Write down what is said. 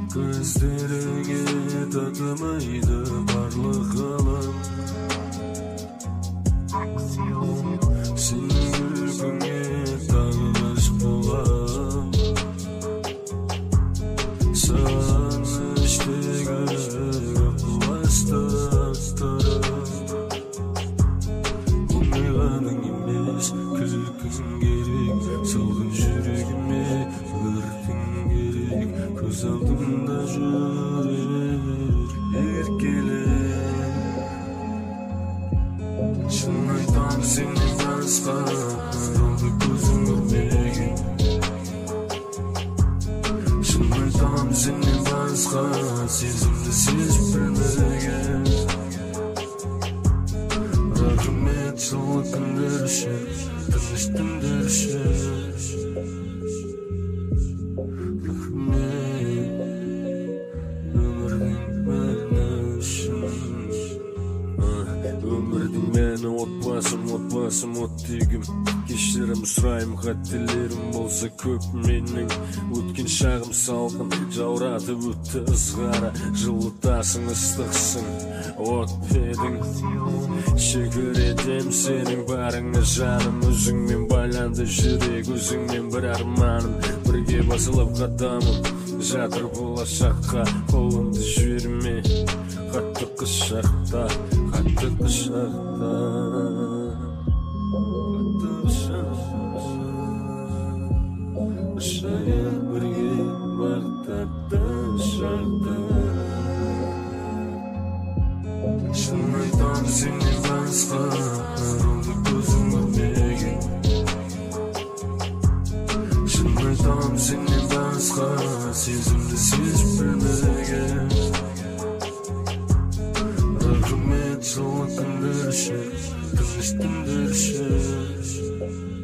Gözlerine tatmaydı varlık alan. Senin gülgüne dalmış bulam. Sana işte görüp vasıtalarım. Ummayğanın imez külkün gerek. Salgın yüreğime ırkın gerek. Göz aldımda yürür erkeler. Şun aytam seni basqa oldu gözüm görmegin. Şun aytam seni basqa sezimdi siz bilmegen. Rahmet sol kunlar üçün tanıştımdır üçün. Ömürдің мәні отбасым оттегім. Кешірім сұрайым, қателерім болса көп менің. Өткен шағым салқын, жауратып өтті ызғара. Жылытасың, ыстықсың, отпедің. Шүкір етем сенің барыңа жаным. Өзіңмен байланды жүрек, өзіңмен бір арманым. Бірге басылып қадамым, жатыр болашаққа. Қолымды жіберме, қатты құшақта. Қатты құшақта, қатты құшақта. Ұшайын бірге бақтатты шақта. Шын айтам сенен басқа олды көзім көрмеген. Шын айтам сенен басқа сезімді сез білмеген. Rahmet sol kunlar üçün tanıştımdır üçün.